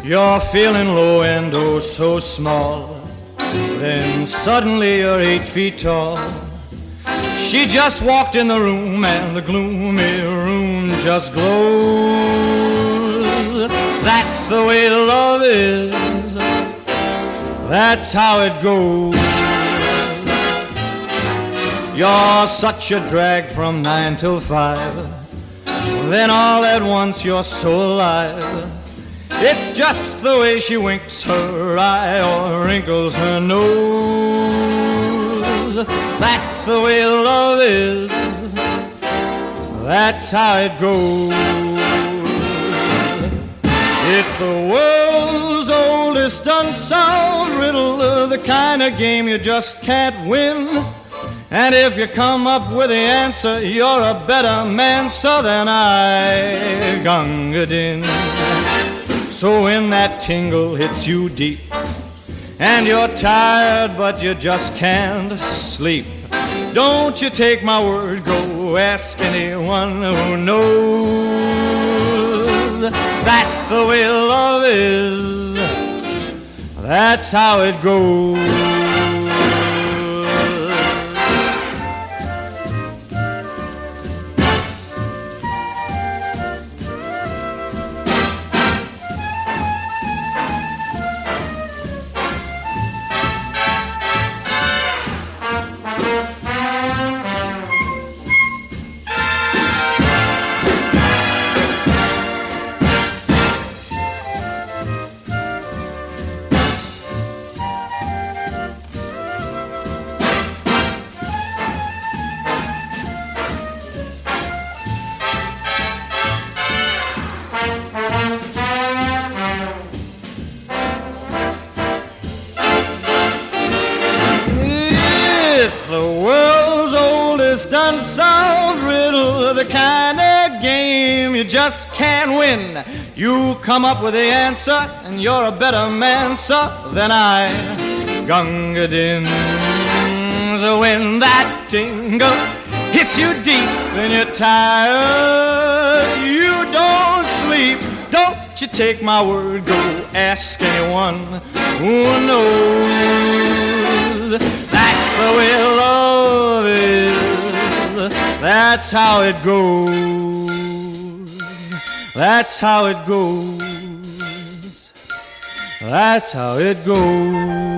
You're feeling low and oh so small. Then suddenly you're 8 feet tall. She just walked in the room and the gloomy room just glows. That's the way love is. That's how it goes. You're such a drag from 9 till 5. Then all at once you're so alive. It's just the way she winks her eye or wrinkles her nose. That's the way love is. That's how it goes. It's the world's oldest unsolved riddle, the kind of game you just can't win. And if you come up with the answer, you're a better man, so than I, Gunga Din. So when that tingle hits you deep, and you're tired but you just can't sleep, don't you take my word, go ask anyone who knows. That's the way love is. That's how it goes. It's the world's oldest unsolved riddle, the kind of game you just can't win. You come up with the answer, and you're a better man, sir, than I, Gunga Din. So when that tingle hits you deep and you're tired, you don't sleep. Don't you take my word, go ask anyone who knows. That's the way love is. That's how it goes. That's how it goes. That's how it goes.